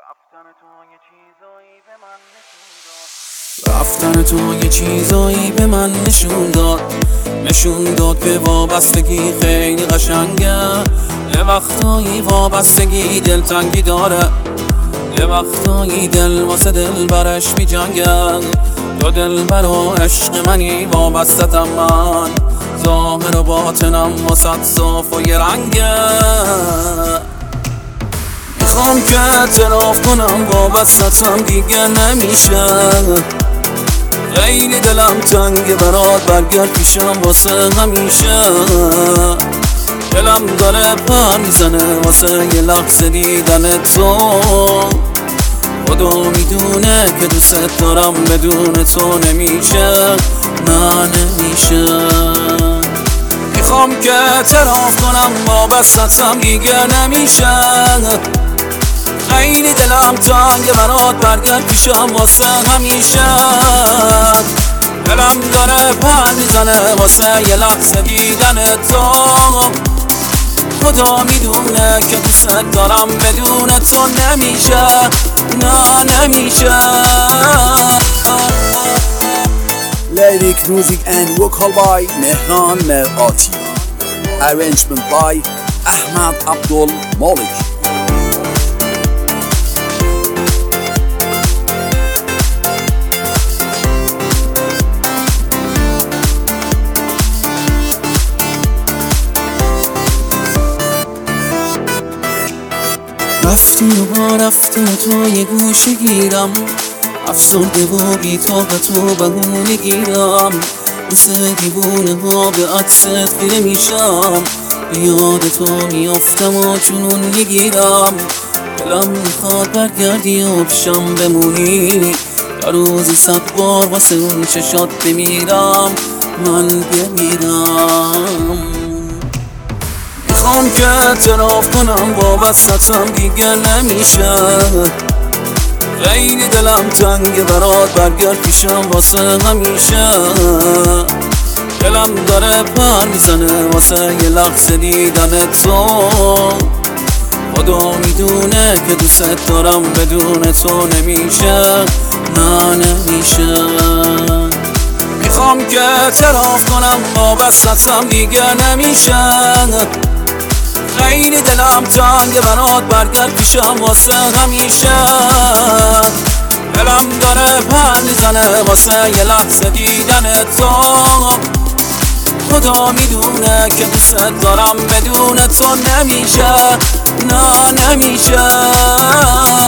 رفتن تو یه چیزایی به من نشون داد که وابستگی خیلی قشنگه. یه وقتایی وابستگی دلتنگی داره، یه وقتایی دل واسه دل برش می جنگه. تو دل برا عشق منی وابستتم من، ظاهر و باطنم واسه صاف و یه رنگه. میخوام که اعتراف کنم وابستتم دیگه نمیشه. خیلی دلم تنگه برات، برگرد پیشم واسه همیشه. دلم داره پر میزنه واسه یه لحظه دیدن تو. خدا میدونه که دوست دارم، بدون تو نمیشه، نه نمیشه. میخوام که اعتراف کنم وابستتم دیگه نمیشه. خیلی دلم تنگه برات، برگرد پیشم واسه همیشه. دلم داره پر میزنه واسه یه لحظه دیدن تو. خدا میدونه که دوست دارم، بدون تو نمیشه، نه نمیشه. Lyric music and vocal by Mehran Merati. Arrangement by Ahmad Abdul Malik. رفتی و با رفتن تو یه گوشه گیرم، افسرده و بی طاقت و بهونه گیرم. مثل دیوونه ها به عکست خیره میشم، به یاد تو میافتم و جنون میگیرم. دلم میخواد برگردی و پیشم بمونی، در روزی 100 بار واسه اون چشات بمیرم، من بمیرم. میخوام که اعتراف کنم وابستتم دیگه نمیشه. خیلی دلم تنگه برات، برگرد پیشم واسه همیشه. دلم داره پر میزنه واسه یه لحظه دیدن تو. خدا میدونه که دوست دارم، بدون تو نمیشه، نه نمیشه. میخوام که اعتراف کنم وابستتم دیگه نمیشه. خیلی دلم تنگه برات، برگرد پیشم واسه همیشه. دلم داره پر میزنه واسه یه لحظه دیدن تو. خدا میدونه که دوست دارم، بدون تو نمیشه، نه نمیشه.